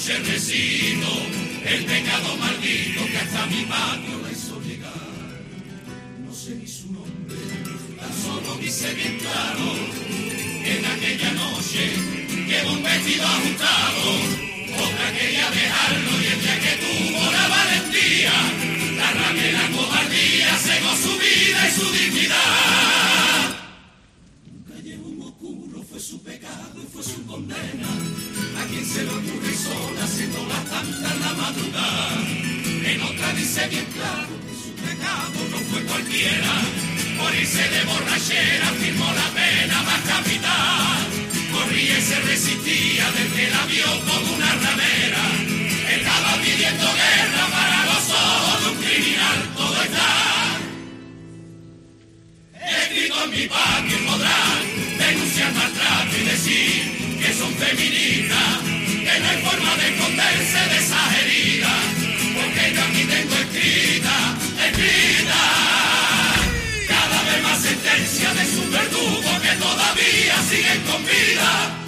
noche recito el pecado maldito que hasta mi patio la hizo llegar. No sé ni su nombre, tan solo dice bien claro que en aquella noche llevo un vestido ajustado, otra quería dejarlo y el día que tuvo la valentía, la rabia y la cobardía cegó su vida y su dignidad. Un callejón oscuro fue su pecado y fue su condena. A quien se le ocurre sola haciendo las tantas la madrugada. En otra dice bien claro que su pecado no fue cualquiera. Morirse de borrachera firmó la pena más capital. Corría y se resistía del que la vio como una ramera. Estaba pidiendo guerra para los ojos de un criminal. Todo está escrito en mi patio y podrán denunciar maltrato y decir que son feministas, que no hay forma de esconderse de esas heridas, porque yo aquí tengo escrita, cada vez más sentencia de sus verdugos que todavía siguen con vida.